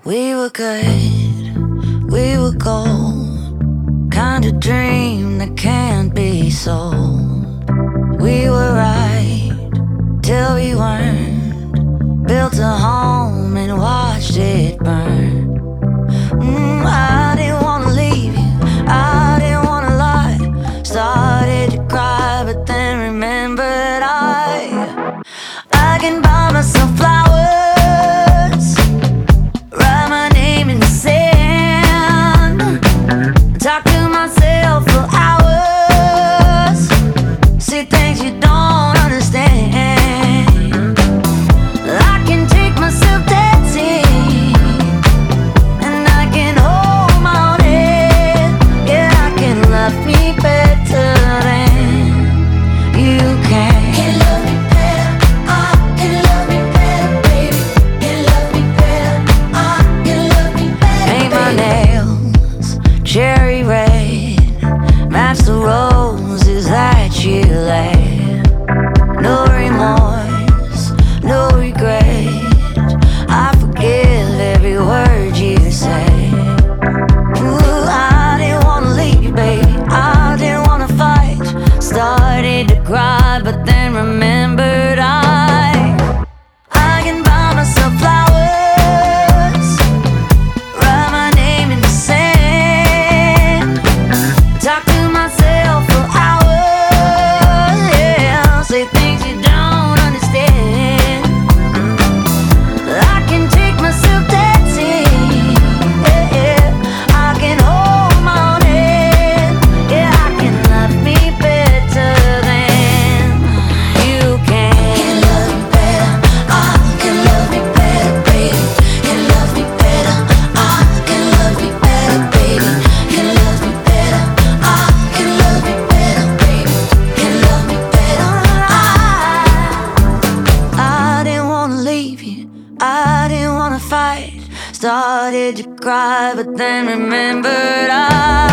We were good, we were gold, kind of dream that can't be sold. We were right till we weren't, built a home and watched it burn. I didn't wanna leave you, I didn't wanna lie. Started to cry, but then remembered I can buy myself flowers, write my name in the sand, talk to myself for hours, see things you don't understand. I can take myself dancing, and I can hold my own head. Yeah, I can love me better than you can. Can love me better, I can love me better, baby. Can love me better, I can love me better. Paint my nails cherry red, match the roses that you laid. No remorse, no regret, I forgive every word you say. Ooh, I didn't wanna leave, baby, I didn't wanna fight. Started to cry, but then remembered I can buy myself flowers, write my name in the sand, talk to myself for hours, yeah, say things you don't understand. I can take myself dancing, yeah, I can hold my own head. Yeah, I can love me better than you can. Can love me better, I can love me better, baby. Can love me better, I can love me better, baby. Can love me better, I can love me better, baby. Can love me better, I didn't wanna leave you, I didn't wanna fight. Started to cry, but then remembered